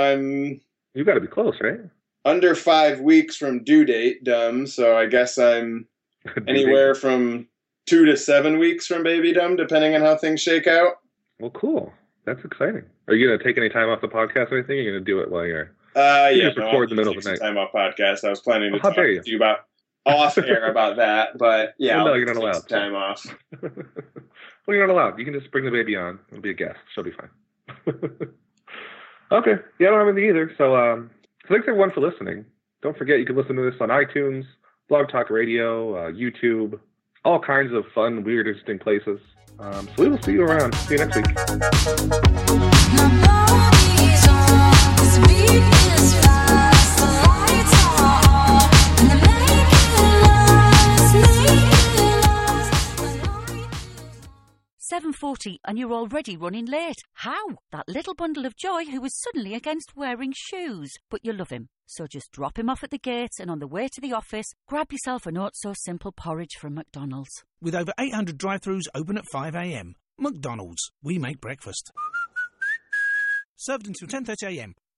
You've got to be close, right? Under 5 weeks from due date, so I guess I'm anywhere from 2 to 7 weeks from babydom, depending on how things shake out. Well, cool. That's exciting. Are you going to take any time off the podcast or anything? Or are you going to do it while you're... just record in the middle of the night. Time off podcast. I was planning to talk to you about off air about that, but yeah, no, you're not allowed. Time off. Well, you're not allowed. You can just bring the baby on. It'll be a guest. She'll be fine. Okay. Yeah, I don't have anything either. So, thanks everyone for listening. Don't forget you can listen to this on iTunes, Blog Talk Radio, YouTube, all kinds of fun, weird, interesting places. So we will see you around. See you next week. .40 and you're already running late. How? That little bundle of joy who was suddenly against wearing shoes. But you love him. So just drop him off at the gate and on the way to the office, grab yourself a not-so-simple porridge from McDonald's. With over 800 drive-thrus open at 5 a.m. McDonald's. We make breakfast. Served until 10:30 a.m.